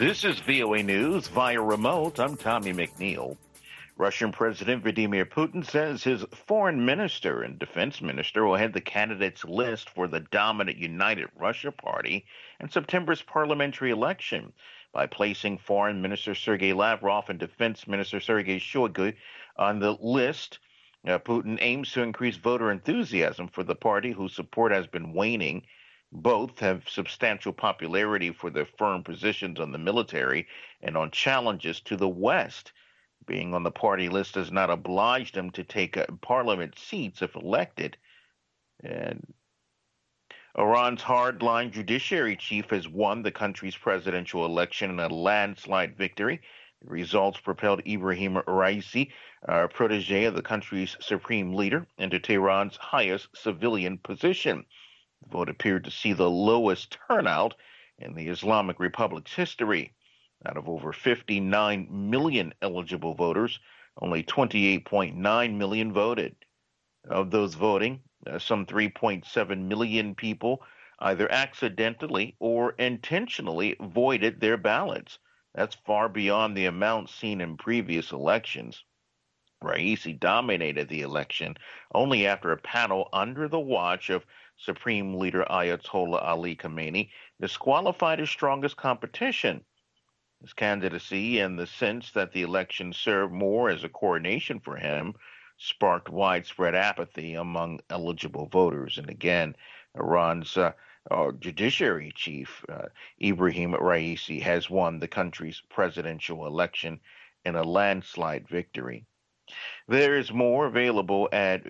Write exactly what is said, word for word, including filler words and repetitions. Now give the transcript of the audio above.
This is V O A News via remote. I'm Tommy McNeil. Russian President Vladimir Putin says his foreign minister and defense minister will head the candidates list for the dominant United Russia Party in September's parliamentary election by placing Foreign Minister Sergei Lavrov and Defense Minister Sergei Shoigu on the list. Uh, Putin aims to increase voter enthusiasm for the party, whose support has been waning. Both have substantial popularity for their firm positions on the military and on challenges to the West. Being on the party list does not oblige them to take uh, parliament seats if elected. And Iran's hardline judiciary chief has won the country's presidential election in a landslide victory. The results propelled Ibrahim Raisi, a protege of the country's supreme leader, into Tehran's highest civilian position. The vote appeared to see the lowest turnout in the Islamic Republic's history. Out of over fifty-nine million eligible voters, only twenty-eight point nine million voted. Of those voting, uh, some three point seven million people either accidentally or intentionally voided their ballots. That's far beyond the amount seen in previous elections. Raisi dominated the election only after a panel under the watch of Supreme Leader Ayatollah Ali Khamenei disqualified his strongest competition. His candidacy and the sense that the election served more as a coronation for him sparked widespread apathy among eligible voters. And again, Iran's uh, uh, judiciary chief, uh, Ibrahim Raisi, has won the country's presidential election in a landslide victory. There is more available at